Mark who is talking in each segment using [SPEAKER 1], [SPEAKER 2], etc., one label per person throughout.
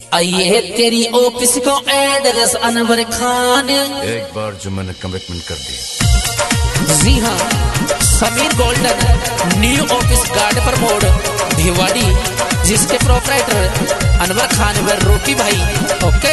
[SPEAKER 1] आइए तेरी ऑफिस को एड्रेस अनवर खान।
[SPEAKER 2] एक बार जो मैंने कमिटमेंट कर दी।
[SPEAKER 1] जी हाँ, Sameer golden new office guard पर मोड़ भिवाड़ी, जिसके प्रोपराइटर अनवर खान व रोकी भाई। ओके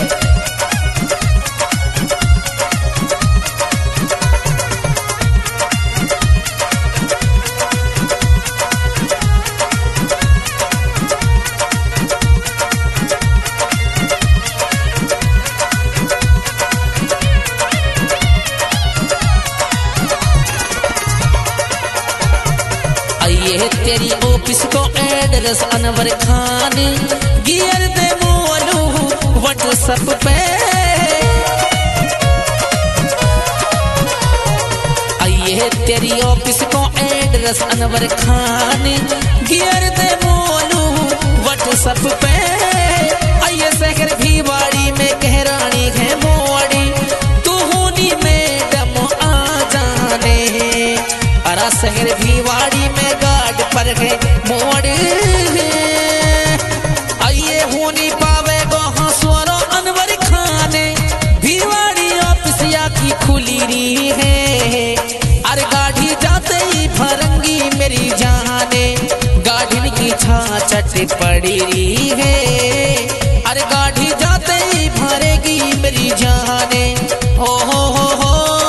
[SPEAKER 1] ये तेरी ऑफिस को एड्रेस अनवर खान, गियर दे मोलू व्हाट्सएप पे। ये तेरी ऑफिस को एड्रेस अनवर खान, गियर दे मोलू व्हाट्सएप पे। आइए शहर भिवाड़ी में कहरानी है मोड़ी, तू होनी मैडम आ जाने। अरा शहर भिवाड़ी में पर है मोड़, आइए होनी पावे गो स्वरो अनवर खाने। भिवाड़ी ऑफिस या की खुली रही है, अरे गाड़ी जाते ही फरंगी मेरी जाने। गाड़ी की छाछट पड़ी रही है, अरे गाड़ी जाते ही भरेगी मेरी जाने। ओ हो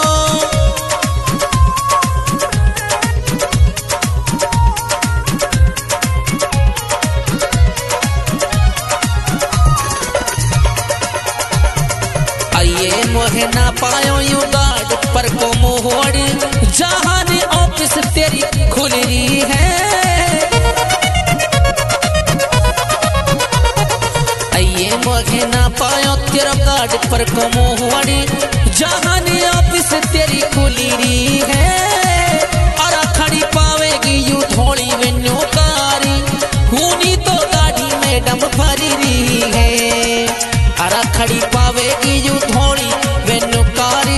[SPEAKER 1] मोहे ना पायो यू गार्ड पर को मोड़, जहां ने ऑफिस तेरी खुल रही है। आइए मोहे ना पायो तेरा गार्ड पर को मोड़, जहां ने ऑफिस तेरी खुल रही है। और खड़ी पावेगी यू थोड़ी वेन्यू कारी, हुनी तो गाड़ी मैडम भरी रही है। अरा खड़ी पावेगी यू थोड़ी वेनुकारी।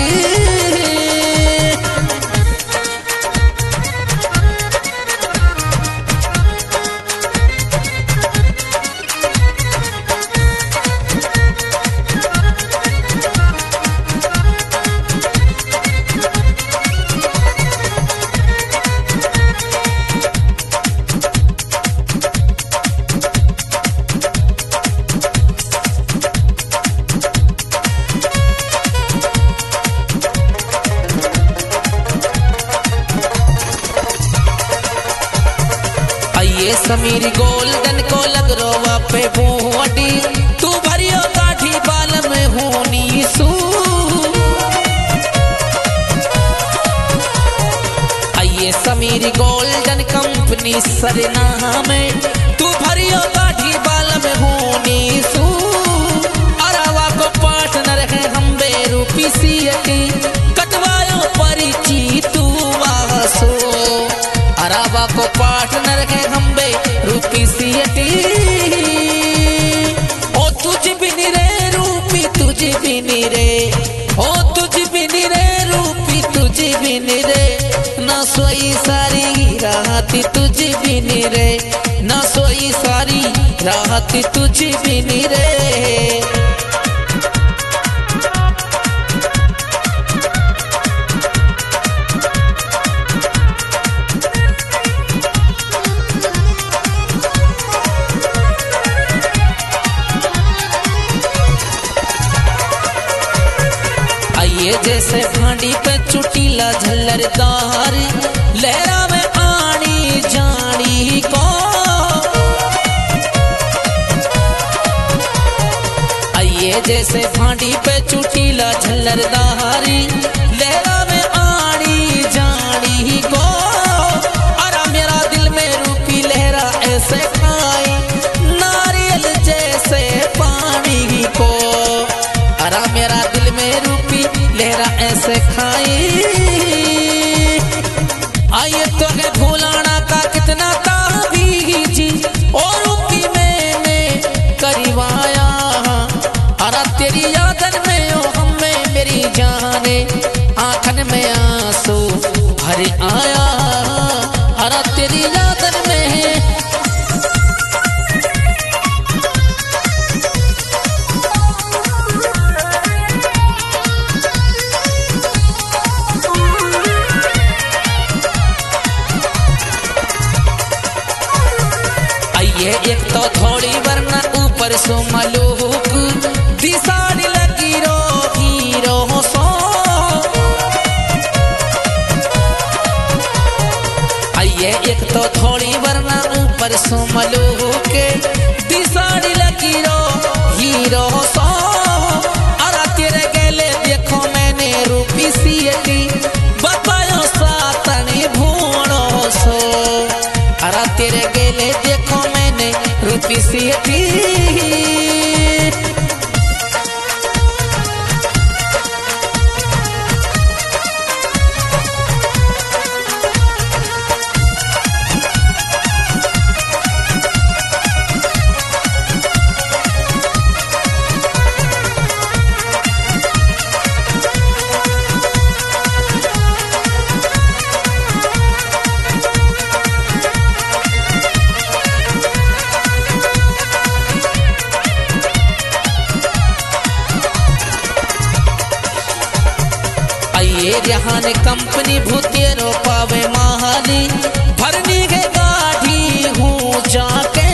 [SPEAKER 1] ये समीर गोल्डन को लग रोवा पे मोड़ी, तू भरियो काठी बाल में होनी सू। आइए समीर गोल्डन कंपनी सरना में, तू भरियो काठी बाल में होनी सू। अरावा को पार्टनर है हम बेरूपी सीएटी, कटवायो परिची तू वासो। अरावा को पार्टनर है हम रूपी सीएटी। ओ तुझ बिन रे रूपी तुझ बिन रे, ओ तुझ बिन रे रूपी तुझ बिन रे। ना सोई सारी रात तुझ बिन रे, ना सोई सारी रात तुझ बिन रे। ये जैसे भांडी पे चुटीला झल्लरदार, लहरा में आनी जानी को। आइए जैसे भांडी पे चुटीला झल्लरदार, लहरा में आनी जानी को। अरा मेरा दिल में रूपी लहरा ऐसे खाई, नारियल जैसे पानी को। अरा मेरा दिल में रूपी लहरा ऐसे खाई। आइए तो है भूलाना का कितना ताबीजी, और रूपी मैंने करवाया। अरा तेरी यादन में ओ हमें मेरी जाने। ऊपर सो मलूक दिसाड़ी लगी रो हीरो सो आइए एक तो थोड़ी वरना ऊपर सो मलूक दिसाड़ी लगी रो हीरो सो अरा तेरे गेले देखो मैंने रूपी सीटी बतायो सातनी भूणो सो अरा तेरे गेले देखो मैंने रूपी सीटी ये जहान कंपनी भूतेरो पावे महाली भरनी के गाड़ी हूँ जाके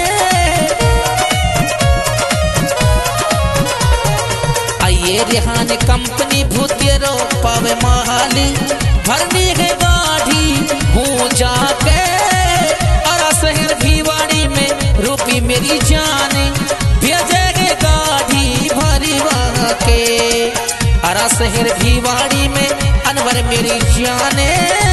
[SPEAKER 1] आइए जहान कंपनी भूतेरो पावे महाली भरनी के गाड़ी हूँ जाके अरा शहर भिवाड़ी में रूपी मेरी जाने भेजेगे गाड़ी भरी वहाँ के अरा शहर भिवाड़ी में अनवर मेरी जाने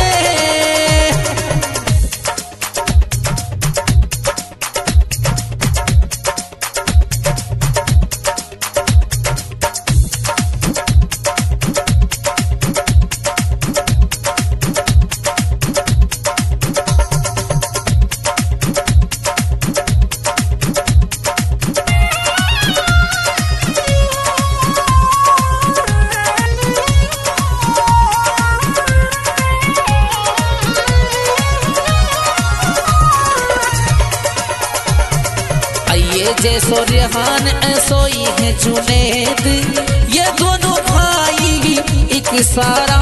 [SPEAKER 1] जैसो रेहान ऐसो ही है जुनेद ये दोनों भाई एक सारा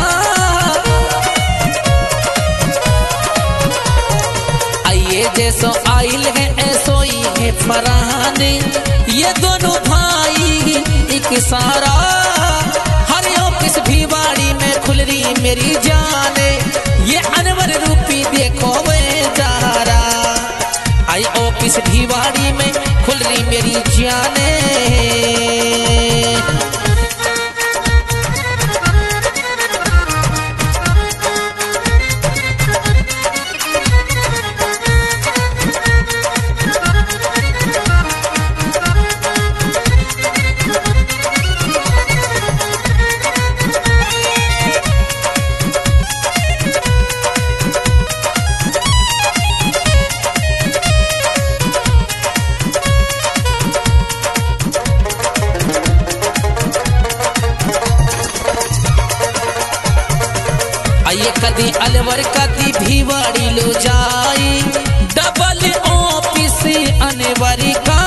[SPEAKER 1] आइए जैसो आइल है ऐसो ही है फरहान ये दोनों भाई एक सारा हर ऑफिस भिवाड़ी में खुल रही मेरी जाने ये अनवर रूपी देखो वे जारा आई ऑफिस भिवाड़ी में खुल रही मेरी जाने आइए कदी अलवर कदी भिवाड़ी लो जाई डबल ऑफिस अनवरी का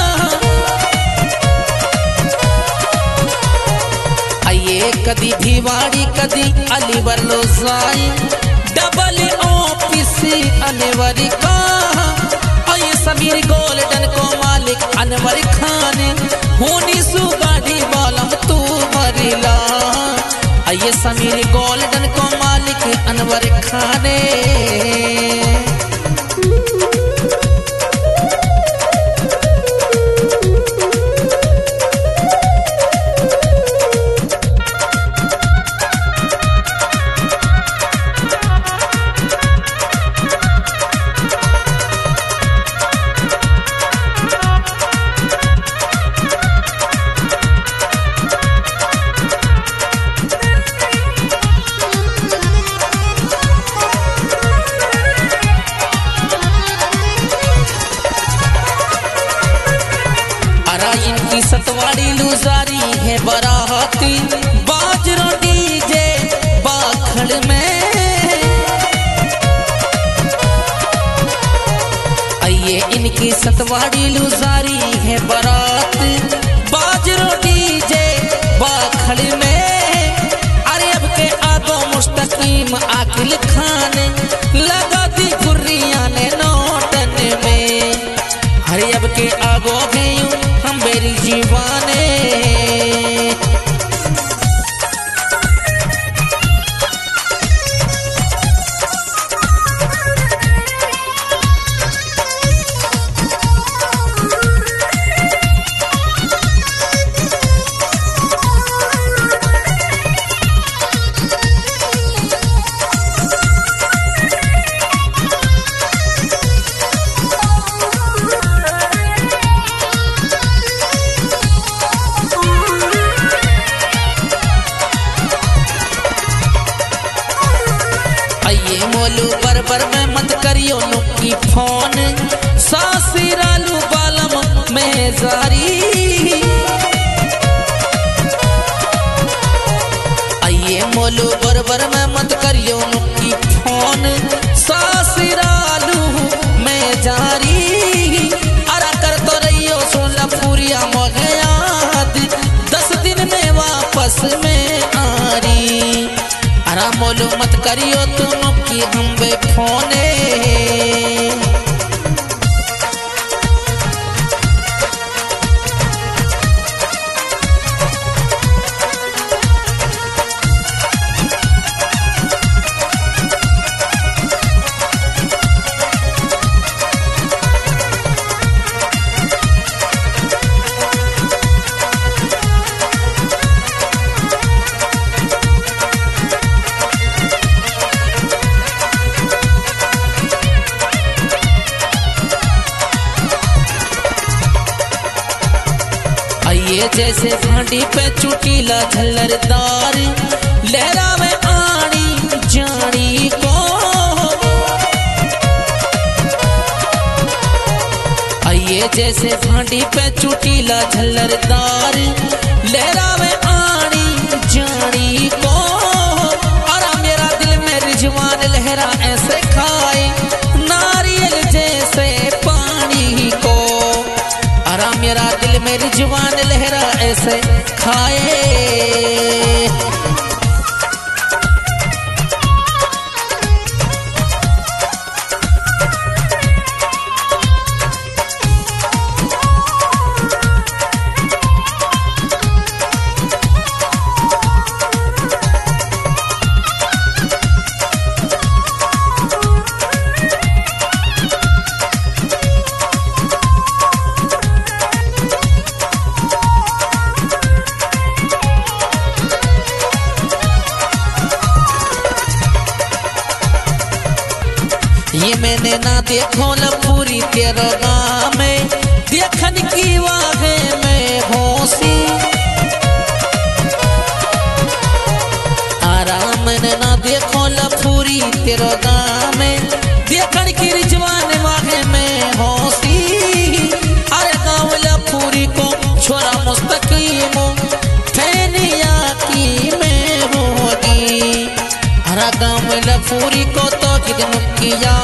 [SPEAKER 1] आइए कदी भिवाड़ी कदी अलवर लो जाई डबल ऑफिस अनवरी का आइए समीर गोल्डन को मालिक अनवर खान होनी सु गाड़ी बालम तू मरिला आइए समीर गोल्डन को मालिक अनवर खाने सतवाड़ी लुजारी है बराती बाजरो डीजे बाखड़ में आइए इनकी सतवाड़ी लुजारी है बारात बाजरो डीजे बाखड़ में अरे अब के आगो मुस्तकीम आकिल खान लगा दी खुर्रिया ने नोटन में अरे अब के आगो गई हम करियो नुक्की फोन सासिरालू बालम में जारी आइए मोलू बरबर में मत करियो नुक्की फोन सासिरालू में जारी अरा कर तो रहियो सोला पूरिया मोगे याद 10 दिन में वापस में आरी अरा मोलू मत करियो तुम की हम बे फोने ये जैसे भांडी पे चुटीला झल्लरदार लहरा में आनी जानी को ये जैसे भांडी पे चुटीला झल्लरदार लहरा में आनी जानी को और मेरा दिल में रिजवान लहरा ऐसे खाए नारियल जैसे पानी को और मेरा दिल में रिजवान लहरा ऐसे खाए ये मैंने ना देखो लपूरी तेरा गाँव में देखन की वाहे में होसी आराम ने ना देखो लपूरी तेरा गाँव में देखन की रिजवान वाहे में होसी अरे गाँव लपूरी को छोरा मुस्तकीम फैनिया की में होगी अरे गाँव लपूरी को तो कितन किया